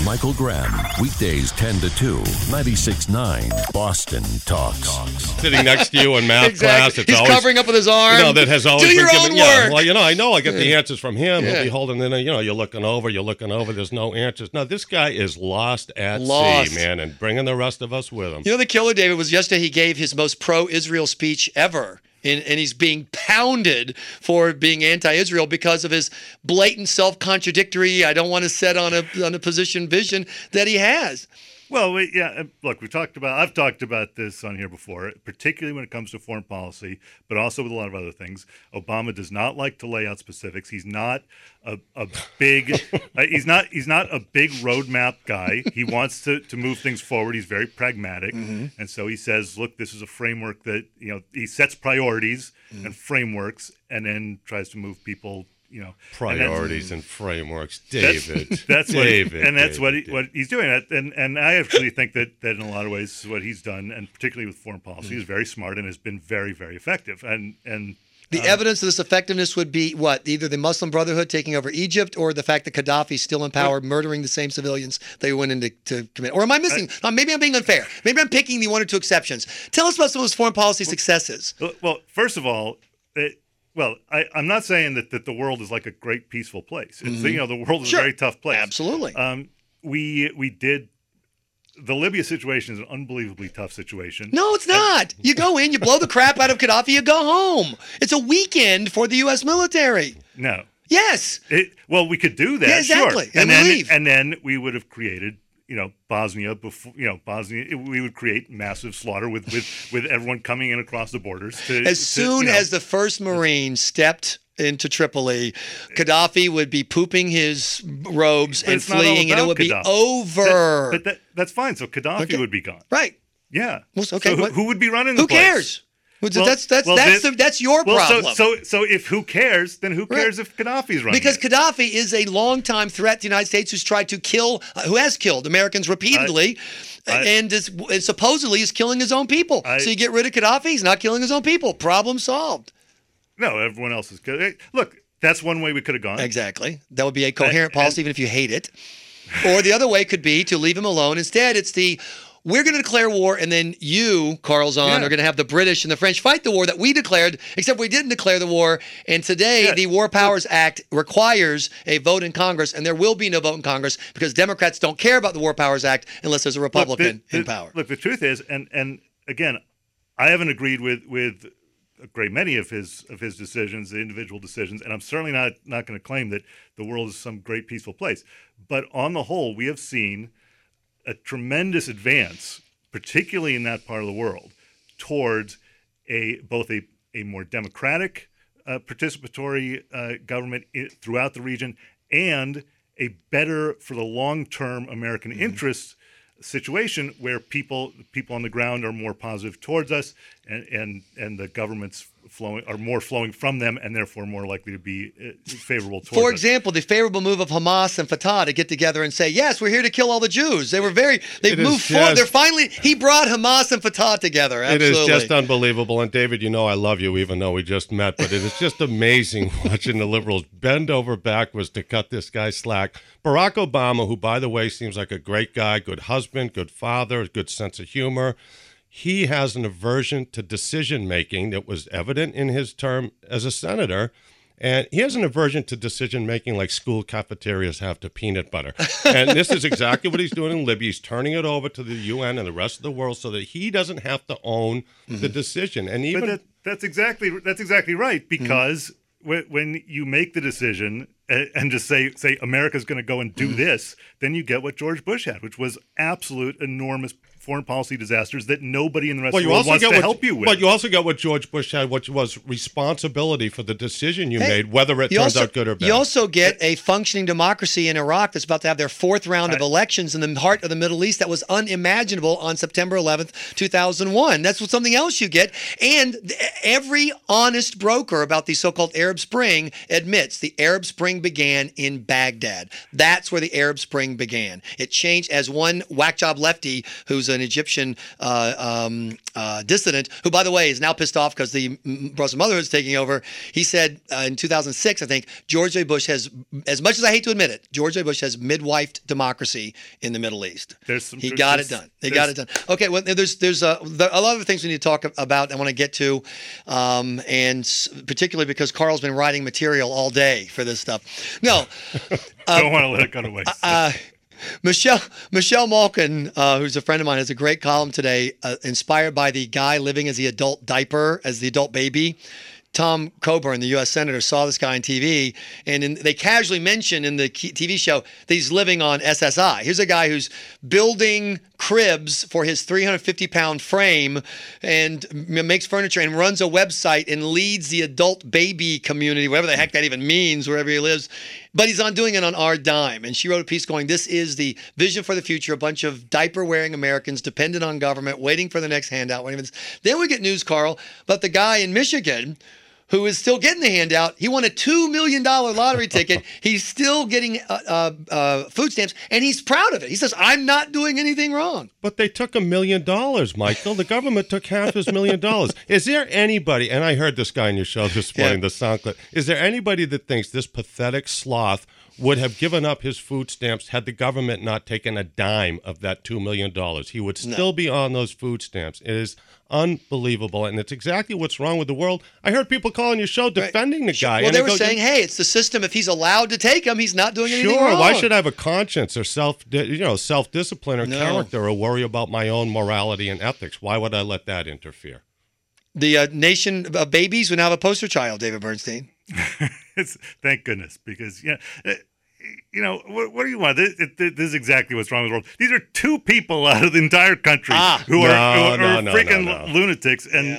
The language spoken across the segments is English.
Michael Graham, weekdays 10 to 2, 96.9, Boston Talks. Sitting next to you in math class. He's covering up with his arm. That has always Do been your given. own Yeah, work. well, I know I get the answers from him. He'll be holding, you're looking over, there's no answers. No, this guy is lost at sea, man, and bringing the rest of us with him. The killer, David, was yesterday he gave his most pro-Israel speech ever. And he's being pounded for being anti-Israel because of his blatant self-contradictory, I don't want to set on a position vision that he has. Well, look, I've talked about this on here before, particularly when it comes to foreign policy, but also with a lot of other things. Obama does not like to lay out specifics. He's not a big, he's not a big roadmap guy. He wants to move things forward. He's very pragmatic. Mm-hmm. And so he says, look, this is a framework that, he sets priorities and frameworks and then tries to move people priorities and frameworks, David. That's what he's doing. And I actually think that in a lot of ways, what he's done, and particularly with foreign policy, is very smart and has been very, very effective. And the evidence of this effectiveness would be what? Either the Muslim Brotherhood taking over Egypt, or the fact that Gaddafi's still in power, murdering the same civilians they went in to commit. Or am I missing? Maybe I'm being unfair. Maybe I'm picking the one or two exceptions. Tell us about some of those foreign policy successes. Well, first of all. I'm not saying that the world is like a great peaceful place. It's, the world is a very tough place. Absolutely. The Libya situation is an unbelievably tough situation. No, it's not. You go in, you blow the crap out of Gaddafi, you go home. It's a weekend for the U.S. military. No. Yes. We could do that. Yeah, exactly. Sure. Leave. And then we would have created. Bosnia. Bosnia. We would create massive slaughter with everyone coming in across the borders. As soon as the first Marine stepped into Tripoli, Gaddafi would be pooping his robes and fleeing, and it would be over. That's fine. So Gaddafi would be gone. Right. Yeah. Well, okay. So who would be running the place? Who cares? That's your problem. So if who cares, then who cares if Gaddafi's running? Because Gaddafi is a longtime threat to the United States who has killed Americans repeatedly, and supposedly is killing his own people. So you get rid of Gaddafi, he's not killing his own people. Problem solved. No, everyone else is good. Look, that's one way we could have gone. Exactly. That would be a coherent policy, even if you hate it. Or the other way could be to leave him alone. Instead, it's we're going to declare war, and then you, Carl Zahn, are going to have the British and the French fight the war that we declared, except we didn't declare the war. And today, the War Powers Act requires a vote in Congress, and there will be no vote in Congress because Democrats don't care about the War Powers Act unless there's a Republican in power. Look, the truth is, and again, I haven't agreed with a great many of his decisions, the individual decisions, and I'm certainly not going to claim that the world is some great peaceful place. But on the whole, we have seen a tremendous advance, particularly in that part of the world, towards both a more democratic, participatory government throughout the region, and a better for the long-term American interests situation where people on the ground are more positive towards us, and the governments are more flowing from them, and therefore more likely to be favorable towards us. For example, the favorable move of Hamas and Fatah to get together and say, yes, we're here to kill all the Jews. They moved forward. He brought Hamas and Fatah together. Absolutely. It is just unbelievable. And David, I love you, even though we just met, but it is just amazing watching the liberals bend over backwards to cut this guy slack. Barack Obama, who, by the way, seems like a great guy, good husband, good father, a good sense of humor. He has an aversion to decision-making that was evident in his term as a senator. And he has an aversion to decision-making like school cafeterias have to peanut butter. And this is exactly what he's doing in Libya. He's turning it over to the UN and the rest of the world so that he doesn't have to own the decision. And even that's exactly right, because when you make the decision and just say America's going to go and do this, then you get what George Bush had, which was absolute enormous foreign policy disasters that nobody in the rest of the world wants to help you with. But you also got what George Bush had, which was responsibility for the decision you made, whether it turns out good or bad. You also get a functioning democracy in Iraq that's about to have their fourth round of elections in the heart of the Middle East that was unimaginable on September 11th, 2001. That's something else you get. And every honest broker about the so-called Arab Spring admits the Arab Spring began in Baghdad. That's where the Arab Spring began. It changed, as one whack job lefty who's an Egyptian dissident, who, by the way, is now pissed off because the Muslim Brotherhood is taking over. He said in 2006, I think, George W. Bush has, as much as I hate to admit it, George W. Bush has midwifed democracy in the Middle East. He got it done. Okay, well, there's a lot of things we need to talk about. I want to get to, and particularly because Carl's been writing material all day for this stuff. No, don't want to let it go to waste. Michelle Malkin, who's a friend of mine, has a great column today, inspired by the guy living as the adult diaper, as the adult baby. Tom Coburn, the U.S. Senator, saw this guy on TV, and they casually mention in the TV show that he's living on SSI. Here's a guy who's building cribs for his 350-pound frame and makes furniture and runs a website and leads the adult baby community, whatever the heck that even means, wherever he lives. But he's doing it on our dime. And she wrote a piece going, this is the vision for the future, a bunch of diaper-wearing Americans dependent on government, waiting for the next handout. Then we get news, Carl, about the guy in Michigan who is still getting the handout. He won a $2 million lottery ticket. He's still getting food stamps, and he's proud of it. He says, I'm not doing anything wrong. But they took $1 million, Michael. The government took half his $1 million. Is there anybody, and I heard this guy on your show this morning, the sound clip, is there anybody that thinks this pathetic sloth would have given up his food stamps had the government not taken a dime of that $2 million? He would still be on those food stamps. It is unbelievable, and it's exactly what's wrong with the world. I heard people calling your show defending the guy. Well, they were saying, hey, it's the system. If he's allowed to take them, he's not doing anything wrong. Why should I have a conscience or self-discipline or character or worry about my own morality and ethics? Why would I let that interfere? The nation of babies would now have a poster child, David Bernstein. Thank goodness, because what do you want? This is exactly what's wrong with the world. These are two people out of the entire country who are freaking lunatics. And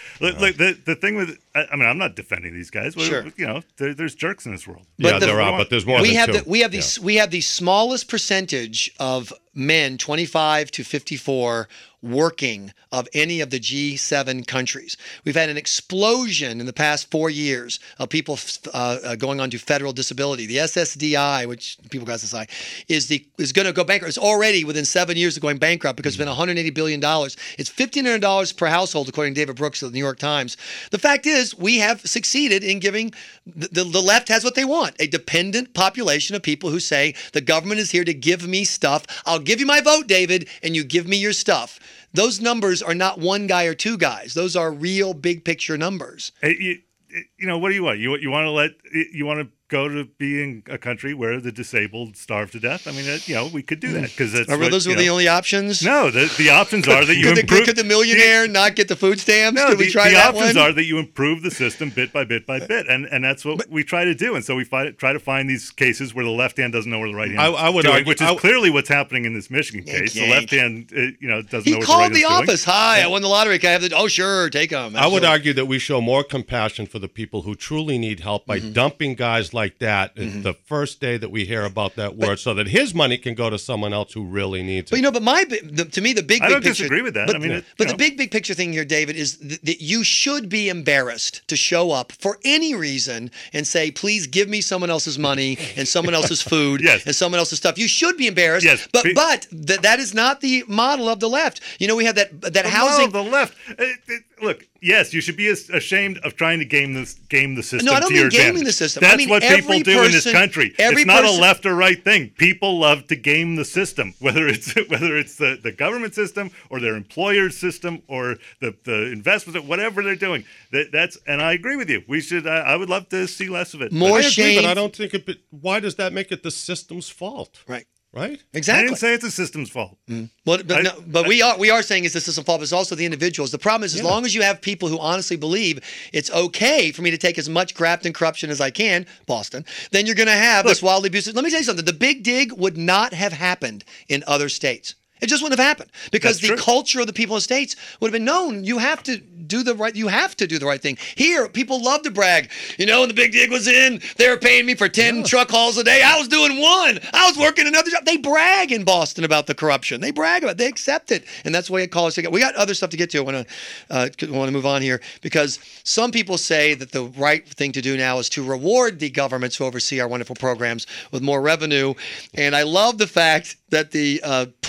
the thing with, I mean, I'm not defending these guys. Sure. There's jerks in this world. But there's more. We have the smallest percentage of men 25 to 54 working of any of the G7 countries. We've had an explosion in the past 4 years of people going on to federal disability. The SSDI, which people got to say, is going to go bankrupt. It's already within 7 years of going bankrupt because it's been $180 billion. It's $1,500 per household, according to David Brooks of the New York Times. The fact is, we have succeeded in giving the left has what they want, a dependent population of people who say the government is here to give me stuff. I'll give you my vote, David, and you give me your stuff. Those numbers are not one guy or two guys. Those are real big picture numbers. What do you want? You want to go to being a country where the disabled starve to death? I mean, we could do that because those were the only options. No, the options are that you improve. Could the millionaire not get the food stamps? No, could we try the that options one? are that you improve the system bit by bit by bit, and that's what we try to do. And so we try to find these cases where the left hand doesn't know where the right hand I would is doing, argue, which is clearly what's happening in this Michigan case. The left hand, doesn't know what the right hand is doing. He called the office. Hi, I won the lottery. Can I have oh, sure, take them. I would argue that we show more compassion for the people who truly need help by dumping guys like that the first day that we hear about that word, so that his money can go to someone else who really needs it. But to me, the big I don't picture. disagree with that. But the big picture thing here, David, is that you should be embarrassed to show up for any reason and say, please give me someone else's money and someone else's food and someone else's stuff. You should be embarrassed. Yes. But that is not the model of the left. We have that housing. The left. Look, yes, you should be ashamed of trying to game the system. No, I don't mean gaming the system. That's what people do in this country. It's not a left or right thing. People love to game the system, whether it's the government system or their employer's system or the investment, whatever they're doing. And I agree with you. We should. I would love to see less of it. I agree, but I don't think it. Why does that make it the system's fault? Right. I Exactly. didn't say it's the system's fault. Well, but we are saying it's the system's fault, but it's also the individuals. The problem is, as long as you have people who honestly believe it's okay for me to take as much graft and corruption as I can, Boston, then you're going to have this wildly abusive. Let me tell you something. The big dig would not have happened in other states. It just wouldn't have happened because the culture of the people in states would have been known. You have to do the right. You have to do the right thing. Here, people love to brag. When the big dig was in, they were paying me for 10 truck hauls a day. I was doing one. I was working another job. They brag in Boston about the corruption. They brag about it. They accept it, and that's the way it calls it. We got other stuff to get to. I want to move on here because some people say that the right thing to do now is to reward the governments who oversee our wonderful programs with more revenue, and I love the fact that the push to put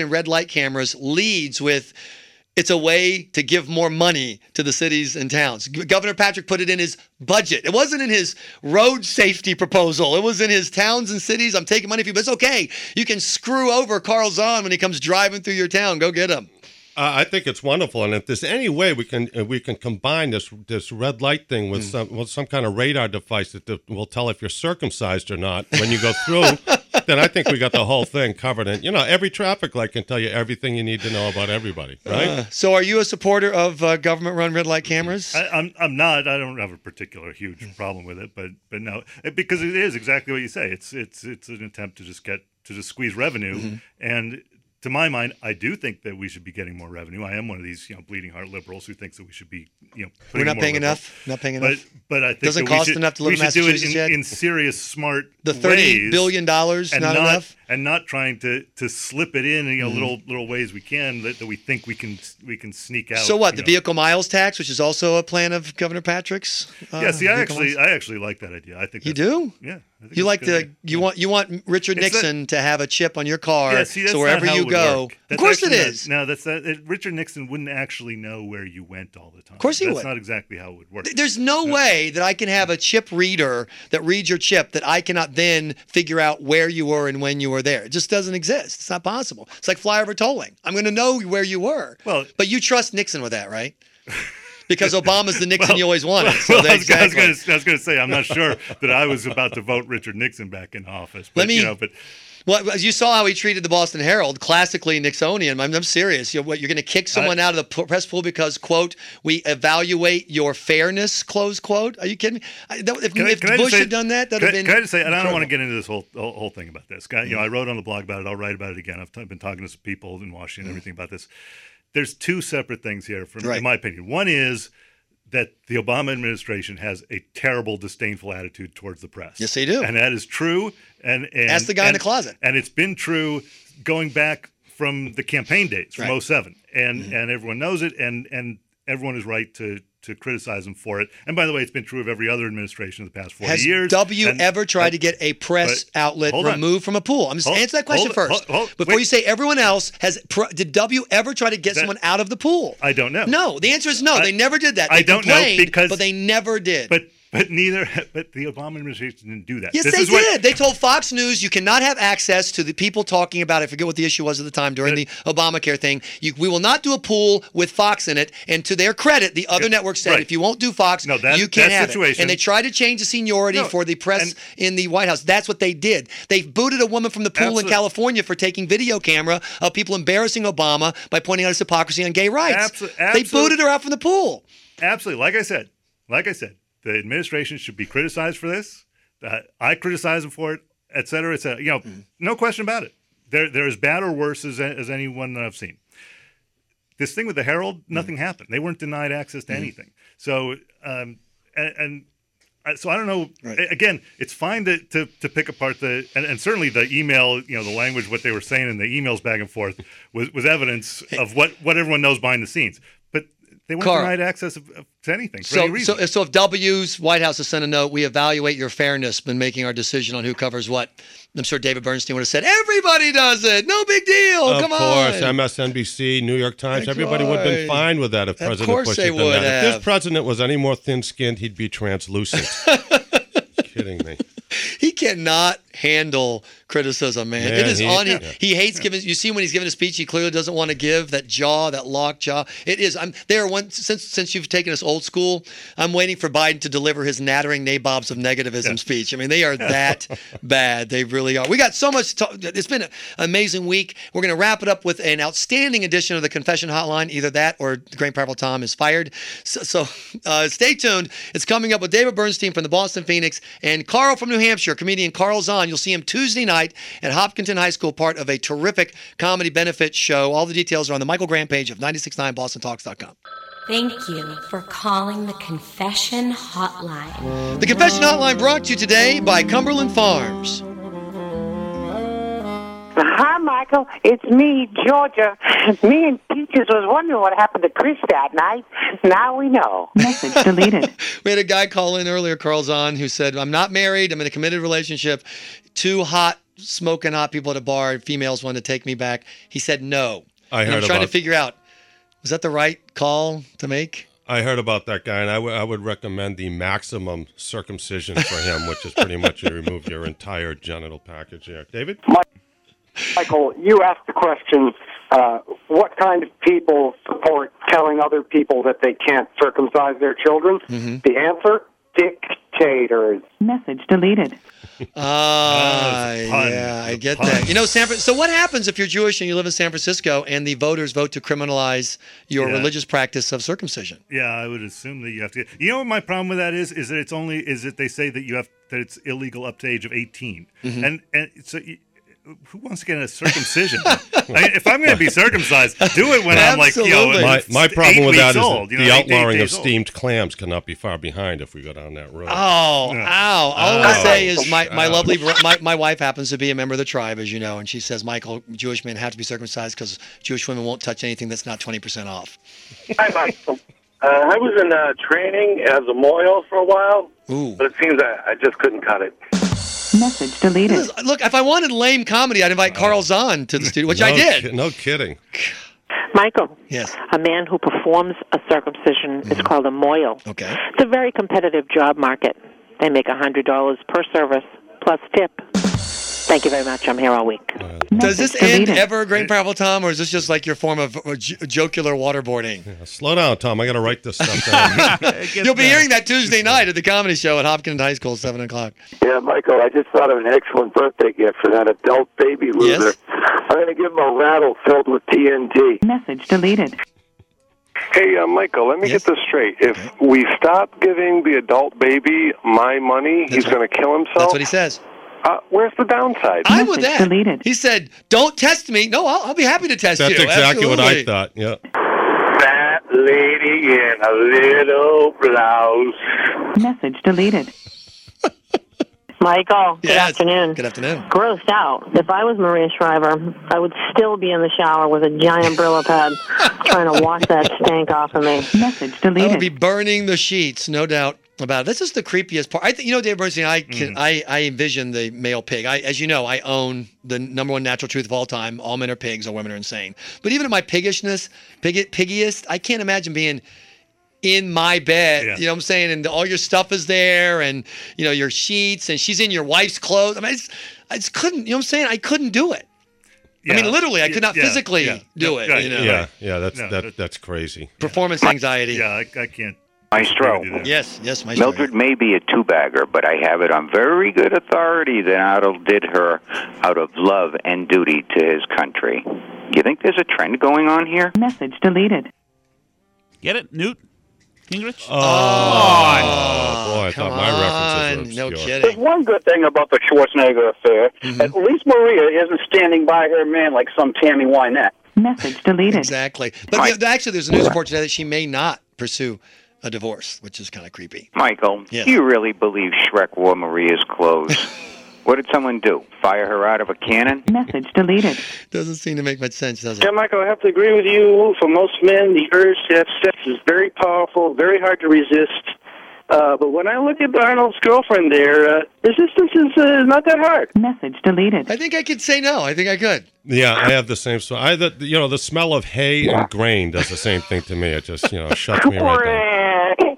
in red light cameras leads with, it's a way to give more money to the cities and towns. Governor Patrick put it in his budget. It wasn't in his road safety proposal. It was in his towns and cities. I'm taking money from you, but it's okay. You can screw over Carl Zahn when he comes driving through your town. Go get him. I think it's wonderful, and if there's any way we can combine this red light thing with some kind of radar device that will tell if you're circumcised or not when you go through, then I think we got the whole thing covered. And every traffic light can tell you everything you need to know about everybody, right? So, are you a supporter of government-run red light cameras? I'm not. I don't have a particular huge problem with it, but no, because it is exactly what you say. It's an attempt to just squeeze revenue and. To my mind, I do think that we should be getting more revenue. I am one of these, bleeding heart liberals who thinks that we should be, we're not paying enough. Not paying enough. But I think doesn't cost enough to live in Massachusetts do it yet. in serious, smart the $30 billion not enough, and not trying to slip it in, little ways we can that we think we can sneak out. So what? The vehicle miles tax, which is also a plan of Governor Patrick's. I actually like that idea. I think you do. Yeah. You like you want Richard Nixon to have a chip on your car, so wherever you go. Of course it is. No, Richard Nixon wouldn't actually know where you went all the time. Of course he would. That's not exactly how it would work. There's no way that I can have a chip reader that reads your chip that I cannot then figure out where you were and when you were there. It just doesn't exist. It's not possible. It's like flyover tolling. I'm going to know where you were. But you trust Nixon with that, right? Because Obama's the Nixon you always wanted. I was going to say, I'm not sure that I was about to vote Richard Nixon back in office. But, Well, you saw how he treated the Boston Herald, classically Nixonian. I'm serious. You're going to kick someone out of the press pool because, quote, we evaluate your fairness, close quote? Are you kidding me? If Bush had done that, that would have been. Can I just say, and I don't want to get into this whole thing about this. I wrote on the blog about it. I'll write about it again. I've been talking to some people in Washington and everything about this. There's two separate things here, in my opinion. One is that the Obama administration has a terrible, disdainful attitude towards the press. Yes, they do. And that is true. And ask the guy in the closet. And it's been true going back from the campaign days, from 2007. And everyone knows it, and everyone is right to criticize them for it. And by the way, it's been true of every other administration in the past 40 years. Has W ever tried to get a press outlet removed from a pool? I'm just answer that question first. Before you say everyone else, did W ever try to get someone out of the pool? I don't know. No, the answer is no. They never did that. I don't know but they never did. But the Obama administration didn't do that. Yes, they did. They told Fox News you cannot have access to the people talking about, I forget what the issue was at the time during the Obamacare thing. We will not do a pool with Fox in it. And to their credit, the other networks said, if you won't do Fox, you can't have it. And they tried to change the seniority for the press in the White House. That's what they did. They booted a woman from the pool in California for taking video camera of people embarrassing Obama by pointing out his hypocrisy on gay rights. They booted her out from the pool. Absolutely. Like I said. The administration should be criticized for this. I criticize them for it, et cetera, et cetera. No question about it. They're as bad or worse as anyone that I've seen. This thing with the Herald, nothing happened. They weren't denied access to anything. So, so I don't know. Right. Again, it's fine to pick apart and certainly the email, the language, what they were saying in the emails back and forth was evidence of what everyone knows behind the scenes. But they weren't denied access to anything for any reason. So if W's White House has sent a note, we evaluate your fairness when making our decision on who covers what. I'm sure David Bernstein would have said, everybody does it. No big deal. Come on. Of course. MSNBC, New York Times, everybody would have been fine with that if President Bush had done that. If this president was any more thin-skinned, he'd be translucent. Kidding me. He cannot handle criticism, man. It is on him. He hates giving. You see, when he's giving a speech, he clearly doesn't want to give that locked jaw. It is. Since you've taken us old school, I'm waiting for Biden to deliver his nattering nabobs of negativism speech. I mean, they are that bad. They really are. We got so much. It's been an amazing week. We're going to wrap it up with an outstanding edition of the Confession Hotline. Either that or the Great Powerful Tom is fired. So stay tuned. It's coming up with David Bernstein from the Boston Phoenix and Carl from New Hampshire, comedian Carl Zahn. You'll see him Tuesday night at Hopkinton High School, part of a terrific comedy benefit show. All the details are on the Michael Graham page of 969bostontalks.com. Thank you for calling the Confession Hotline. The Confession Hotline brought to you today by Cumberland Farms. Hi, Michael. It's me, Georgia. Me and Peaches was wondering what happened to Chris that night. Now we know. Message deleted. We had a guy call in earlier, Carl Zahn, who said, I'm not married. I'm in a committed relationship. Two hot smoking hot people at a bar, females wanted to take me back. He said no. I heard I'm trying to about- figure out, was that the right call to make? I heard about that guy, and I would recommend the maximum circumcision for him, which is pretty much you remove your entire genital package there. David? Michael, you asked the question, what kind of people support telling other people that they can't circumcise their children? The answer, dictators. Message deleted. Yeah, I get that. You know, so what happens if you're Jewish and you live in San Francisco and the voters vote to criminalize your religious practice of circumcision? Yeah, I would assume that you have to. You know what my problem with that is that they say that it's illegal up to age of 18, and so. Who wants to get a circumcision? If I'm going to be circumcised, do it when I'm like, my problem with that is old, the outlawing of steamed clams cannot be far behind if we go down that road. Ow. All I want to say is my lovely, my wife happens to be a member of the tribe, as you know, and she says, Michael, Jewish men have to be circumcised because Jewish women won't touch anything that's not 20% off. Hi, Michael. I was in training as a mohel for a while, but it seems I just couldn't cut it. Message deleted. Look, if I wanted lame comedy, I'd invite Carl Zahn to the studio, which I did. No kidding. Michael. Yes. A man who performs a circumcision is called a mohel. Okay. It's a very competitive job market. They make $100 per service plus tip. Thank you very much. I'm here all week. Does this end ever, Great Powerful Tom, or is this just like your form of jocular waterboarding? Yeah, slow down, Tom. I got to write this stuff down. You'll be hearing that Tuesday night at the comedy show at Hopkins High School, 7 o'clock. Yeah, Michael, I just thought of an excellent birthday gift for that adult baby loser. Yes? I'm going to give him a rattle filled with TNT. Message deleted. Hey, Michael, let me get this straight. If we stop giving the adult baby my money, he's going to kill himself? That's what he says. Where's the downside? I'm with that. Deleted. He said, don't test me. No, I'll be happy to test That's you. exactly what I Absolutely. thought, yeah. That lady in a little blouse. Message deleted. Michael, good Yes. afternoon. Good afternoon. Grossed out. If I was Maria Shriver, I would still be in the shower with a giant Brillo pad trying to wash that stank off of me. Message I would deleted. be burning the sheets, no doubt about it. This is the creepiest part. I think, Dave Bernstein, I envision the male pig. As you know, I own the number one natural truth of all time. All men are pigs, all women are insane. But even in my piggishness, piggiest, I can't imagine being in my bed, you know what I'm saying? And all your stuff is there and, your sheets, and she's in your wife's clothes. I mean, I just couldn't, you know what I'm saying? I couldn't do it. Yeah. I mean, literally, I could not physically do it. Right, That's crazy. Performance anxiety. Yeah, I can't. Maestro. Yes, Maestro. Mildred may be a two-bagger, but I have it on very good authority that Otto did her out of love and duty to his country. You think there's a trend going on here? Message deleted. Get it, Newt Gingrich? Oh, boy, I thought my references were no obscure. kidding. There's one good thing about the Schwarzenegger affair. At least Maria isn't standing by her man like some Tammy Wynette. Message deleted. Exactly. But actually, there's a news report today that she may not pursue a divorce, which is kind of creepy. Michael, Yes. do you really believe Shrek wore Maria's clothes? What did someone do? Fire her out of a cannon? Message deleted. Doesn't seem to make much sense, does it? Yeah, Michael, I have to agree with you. For most men, the urge to have sex is very powerful, very hard to resist. But when I look at Arnold's girlfriend there, resistance is not that hard. Message deleted. I think I could say no. I think I could. Yeah, I have the same. The smell of hay and grain does the same thing to me. It just, shuts me right down.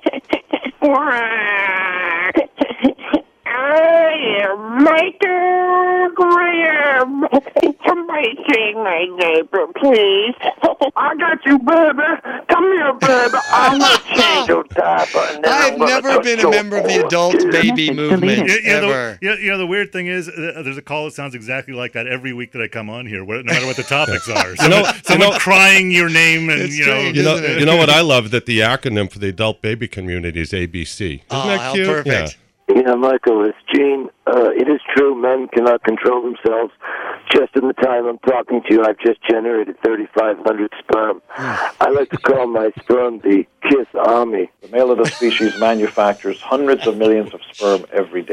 I am Michael Graham. Somebody sing my neighbor, please. I got you, baby. Come here, baby. I'm going to change your diaper. I've never been a member of the adult baby movement, ever. The weird thing is, there's a call that sounds exactly like that every week that I come on here, no matter what the topics are. Someone crying your name, and strange, you know what I love? That the acronym for the adult baby community is ABC. Isn't that cute? Perfect. Yeah, Michael, it's Gene. It is true men cannot control themselves. Just in the time I'm talking to you, I've just generated 3,500 sperm. I like to call my sperm the Kiss Army. The male of the species manufactures hundreds of millions of sperm every day.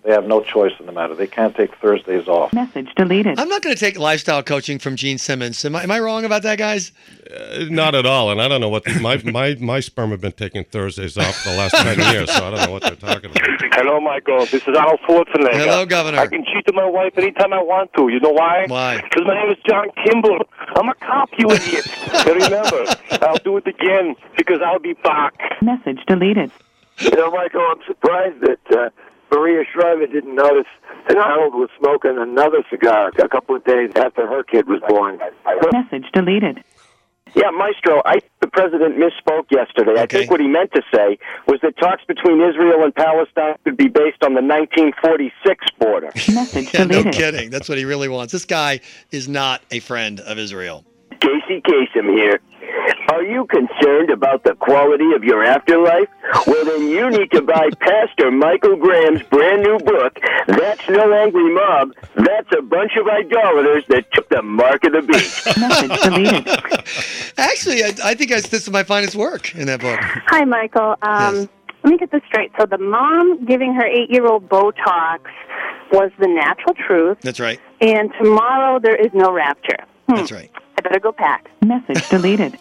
They have no choice in the matter. They can't take Thursdays off. Message deleted. I'm not going to take lifestyle coaching from Gene Simmons. Am I wrong about that, guys? Not at all. And I don't know what my sperm have been taking Thursdays off for the last 10 years, so I don't know what they're talking about. Hello, Michael. This is Arnold Schwarzenegger. Hello, Governor. I can cheat to my wife anytime I want to. You know why? Why? Because my name is John Kimball. I'm a cop, you idiot. But remember, I'll do it again because I'll be back. Message deleted. You know, Michael, I'm surprised that Maria Shriver didn't notice that Arnold was smoking another cigar a couple of days after her kid was born. Message deleted. Yeah, Maestro, the president misspoke yesterday. I think what he meant to say was that talks between Israel and Palestine could be based on the 1946 border. Message Yeah, no deleted. kidding. That's what he really wants. This guy is not a friend of Israel. Casey Kasem here. Are you concerned about the quality of your afterlife? Well, then you need to buy Pastor Michael Graham's brand new book, That's No Angry Mob. That's a bunch of idolaters that took the mark of the beast. Message deleted. Actually, I think this is my finest work in that book. Hi, Michael. Let me get this straight. So the mom giving her 8-year-old Botox was the natural truth, That's right. and tomorrow there is no rapture. That's right. I better go pack. Message deleted.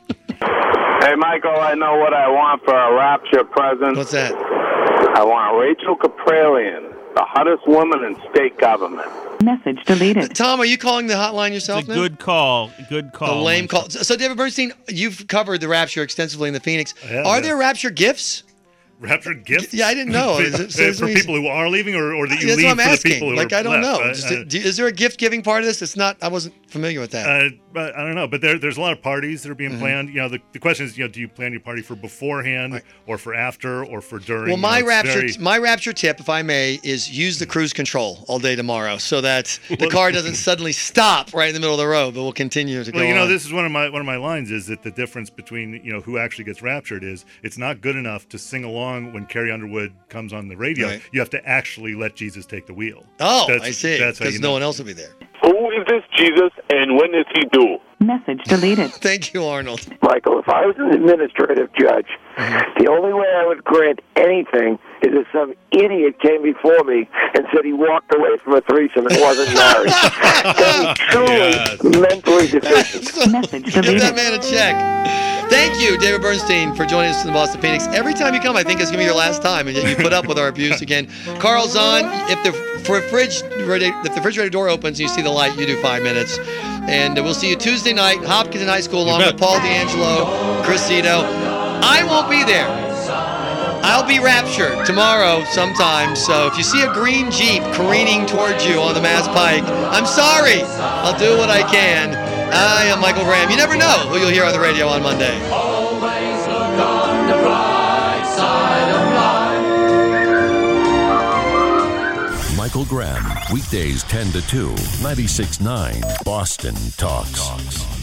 Hey, Michael, I know what I want for a rapture present. What's that? I want Rachel Kapralian, the hottest woman in state government. Message deleted. Tom, are you calling the hotline yourself It's a now? good call. Good call. A lame call. So, David Bernstein, you've covered the rapture extensively in the Phoenix. Are there rapture gifts? Rapture gifts? Yeah, I didn't know. For people who are leaving, or that you That's leave what I'm for asking. the people who Like, are I don't left? know. Is there a gift-giving part of this? It's not. I wasn't familiar with that. I don't know, but there's a lot of parties that are being planned. You know, the question is, do you plan your party for beforehand, or for after, or for during? Well, my You know, my rapture tip, if I may, is use the cruise control all day tomorrow, so that the car doesn't suddenly stop right in the middle of the road, but will continue to go. Well, you know, on. this is one of my lines is that the difference between who actually gets raptured is it's not good enough to sing along when Carrie Underwood comes on the radio. Right. You have to actually let Jesus take the wheel. Oh, That's- I see. That's how Because you no know. one else will be there. Who is this Jesus, and when is he due? Message deleted. Thank you, Arnold. Michael, if I was an administrative judge, the only way I would grant anything is if some idiot came before me and said he walked away from a threesome and wasn't married. That is truly mentally deficient. Message Give that deleted. man a check. Thank you, David Bernstein, for joining us in the Boston Phoenix. Every time you come, I think it's going to be your last time, and yet you put up with our abuse again. Carl's on. If the refrigerator door opens and you see the light, you do 5 minutes. And we'll see you Tuesday night, Hopkins High School, along with Paul D'Angelo, Chris Zito. I won't be there. I'll be raptured tomorrow sometime. So if you see a green Jeep careening towards you on the Mass Pike, I'm sorry. I'll do what I can. I am Michael Graham. You never know who you'll hear on the radio on Monday. Always look on the bright side of life. Michael Graham, weekdays 10 to 2, 96.9 Boston Talks.